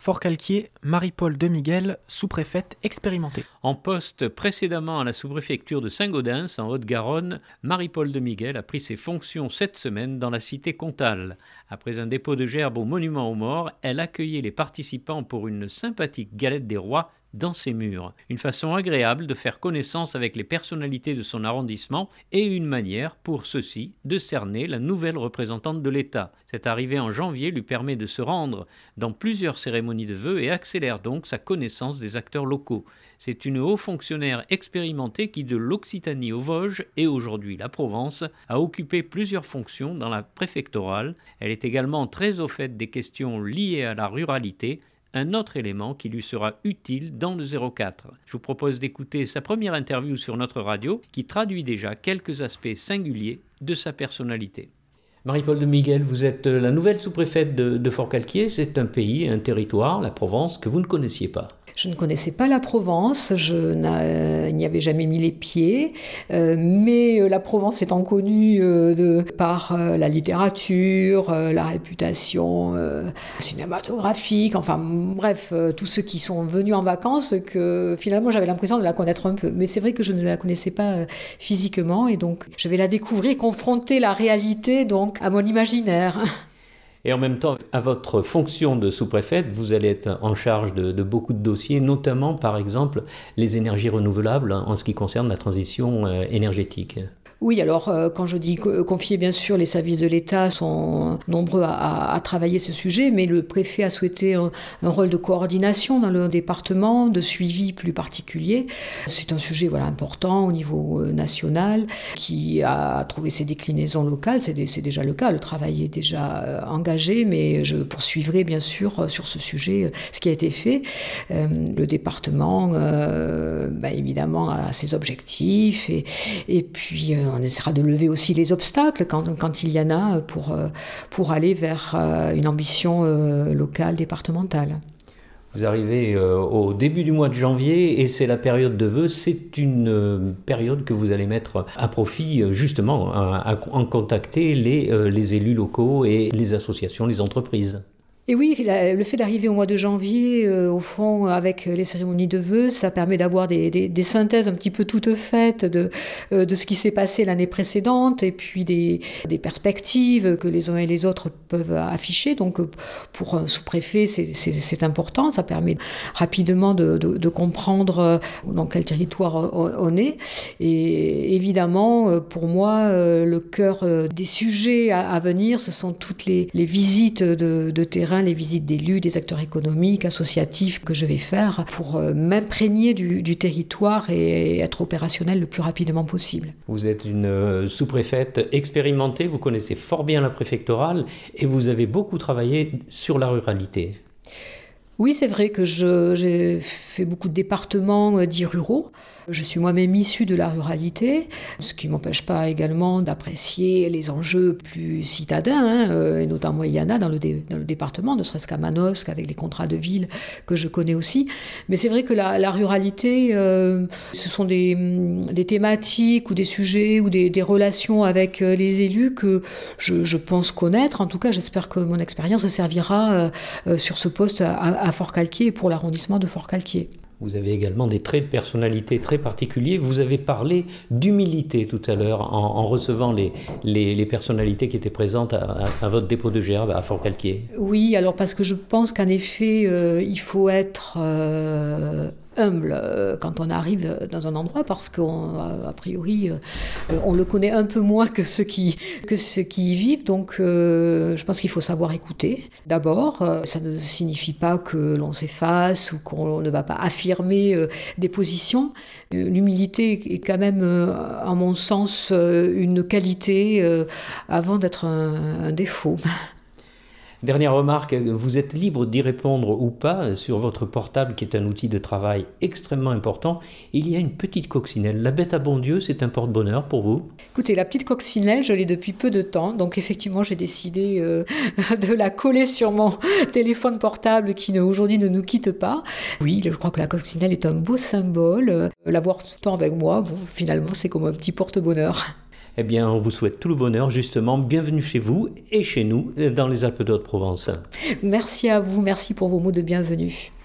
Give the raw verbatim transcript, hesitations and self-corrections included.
Forcalquier, Marie-Paule Demiguel, sous-préfète expérimentée. En poste précédemment à la sous-préfecture de Saint-Gaudens, en Haute-Garonne, Marie-Paule Demiguel a pris ses fonctions cette semaine dans la cité comtale. Après un dépôt de gerbes au monument aux morts, elle accueillait les participants pour une sympathique galette des rois dans ses murs. Une façon agréable de faire connaissance avec les personnalités de son arrondissement et une manière pour ceux-ci de cerner la nouvelle représentante de l'État. Cette arrivée en janvier lui permet de se rendre dans plusieurs cérémonies de vœux et accélère donc sa connaissance des acteurs locaux. C'est une haut fonctionnaire expérimentée qui, de l'Occitanie aux Vosges et aujourd'hui la Provence, a occupé plusieurs fonctions dans la préfectorale. Elle est également très au fait des questions liées à la ruralité, un autre élément qui lui sera utile dans le zéro quatre. Je vous propose d'écouter sa première interview sur notre radio qui traduit déjà quelques aspects singuliers de sa personnalité. Marie-Paule Demiguel, vous êtes la nouvelle sous-préfète de, de Forcalquier. C'est un pays, un territoire, la Provence, que vous ne connaissiez pas. Je ne connaissais pas la Provence, je n'y avais jamais mis les pieds, euh, mais la Provence étant connue euh, de, par euh, la littérature, euh, la réputation euh, cinématographique, enfin bref, euh, tous ceux qui sont venus en vacances, que finalement j'avais l'impression de la connaître un peu. Mais c'est vrai que je ne la connaissais pas euh, physiquement, et donc je vais la découvrir, confronter la réalité donc à mon imaginaire. Et en même temps, à votre fonction de sous-préfète, vous allez être en charge de, de beaucoup de dossiers, notamment, par exemple, les énergies renouvelables en ce qui concerne la transition euh, énergétique. Oui, alors euh, quand je dis confier, bien sûr, les services de l'État sont nombreux à, à, à travailler ce sujet, mais le préfet a souhaité un, un rôle de coordination dans le département, de suivi plus particulier. C'est un sujet voilà, important au niveau euh, national qui a trouvé ses déclinaisons locales. C'est, c'est déjà le cas, le travail est déjà euh, engagé, mais je poursuivrai bien sûr euh, sur ce sujet euh, ce qui a été fait. Euh, le département, euh, bah, évidemment, a ses objectifs et, et puis euh, on essaiera de lever aussi les obstacles quand, quand il y en a pour, pour aller vers une ambition locale, départementale. Vous arrivez euh, au début du mois de janvier et c'est la période de vœux. C'est une euh, période que vous allez mettre à profit euh, justement à, à, à contacter les, euh, les élus locaux et les associations, les entreprises. Et oui, le fait d'arriver au mois de janvier, euh, au fond, avec les cérémonies de vœux, ça permet d'avoir des, des, des synthèses un petit peu toutes faites de, euh, de ce qui s'est passé l'année précédente et puis des, des perspectives que les uns et les autres peuvent afficher. Donc, pour un sous-préfet, c'est, c'est, c'est important. Ça permet rapidement de, de, de comprendre dans quel territoire on est. Et évidemment, pour moi, le cœur des sujets à, à venir, ce sont toutes les, les visites de, de terrain, les visites d'élus, des acteurs économiques, associatifs que je vais faire pour m'imprégner du, du territoire et être opérationnel le plus rapidement possible. Vous êtes une sous-préfète expérimentée, vous connaissez fort bien la préfectorale et vous avez beaucoup travaillé sur la ruralité. Oui, c'est vrai que je, j'ai fait beaucoup de départements euh, dits ruraux. Je suis moi-même issue de la ruralité, ce qui ne m'empêche pas également d'apprécier les enjeux plus citadins, hein, euh, et notamment il y en a dans le, dé, dans le département, ne serait-ce qu'à Manosque, avec les contrats de ville que je connais aussi. Mais c'est vrai que la, la ruralité, euh, ce sont des, des thématiques ou des sujets ou des, des relations avec les élus que je, je pense connaître. En tout cas, j'espère que mon expérience servira euh, euh, sur ce poste à, à Forcalquier et pour l'arrondissement de Forcalquier. Vous avez également des traits de personnalité très particuliers. Vous avez parlé d'humilité tout à l'heure en, en recevant les, les, les personnalités qui étaient présentes à, à, à votre dépôt de gerbes à Forcalquier. Oui, alors parce que je pense qu'en effet, euh, il faut être euh, humble euh, quand on arrive dans un endroit parce qu'a priori, euh, on le connaît un peu moins que ceux qui, que ceux qui y vivent. Donc, euh, je pense qu'il faut savoir écouter. D'abord, euh, ça ne signifie pas que l'on s'efface ou qu'on ne va pas affirmer affirmer des positions. L'humilité est quand même, à mon sens, une qualité avant d'être un, un défaut. Dernière remarque, vous êtes libre d'y répondre ou pas sur votre portable qui est un outil de travail extrêmement important. Il y a une petite coccinelle. La bête à bon Dieu, c'est un porte-bonheur pour vous? Écoutez, la petite coccinelle, je l'ai depuis peu de temps. Donc effectivement, j'ai décidé euh, de la coller sur mon téléphone portable qui ne, aujourd'hui ne nous quitte pas. Oui, je crois que la coccinelle est un beau symbole. Euh, l'avoir tout le temps avec moi, bon, finalement, c'est comme un petit porte-bonheur. Eh bien, on vous souhaite tout le bonheur, justement. Bienvenue chez vous et chez nous, dans les Alpes de Haute-Provence. Merci à vous, merci pour vos mots de bienvenue.